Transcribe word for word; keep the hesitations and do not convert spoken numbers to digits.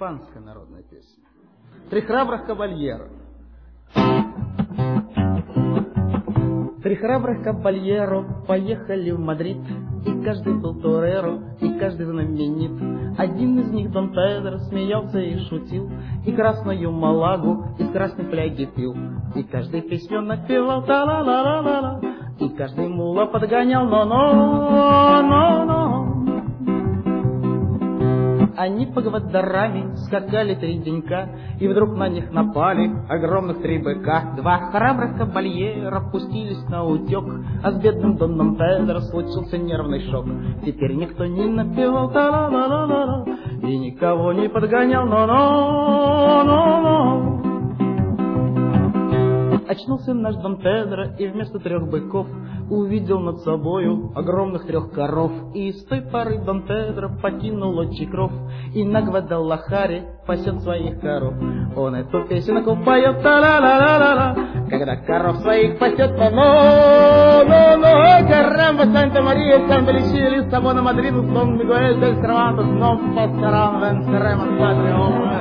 испанская народная песня. Три храбрых кабальера. Три храбрых кабальеро поехали в Мадрид, и каждый был тореро, и каждый знаменит. Один из них, Дон Педро, смеялся и шутил, и красную малагу из красной фляги пил. И каждый песню напевал та-ла-ла-ла-ла-ла, и каждый мула подгонял но-но-но-но. Они по Гвадараме скакали три денька, и вдруг на них напали огромных три быка. Два храбрых кабальера пустились на утек, а с бедным Доном Педро случился нервный шок. Теперь никто не напевал та-ла-ла-ла-ла, и никого не подгонял но-но-но-но. Очнулся наш Дон Педро и вместо трех быков увидел над собою огромных трех коров. И с той поры Дон Педро покинул отчий кров и на Гвадалахаре пасет своих коров. Он эту песенку поет та-ла-ла-ла-ла-ла, когда коров своих пасет но-но-но. Карамба, Санта-Мария, Санта-Личия, Лиссабона, Мадриду, Сон, Мигуэль, Дель Сервантес, Нов, Паскаран, Венсеремон, Патрион.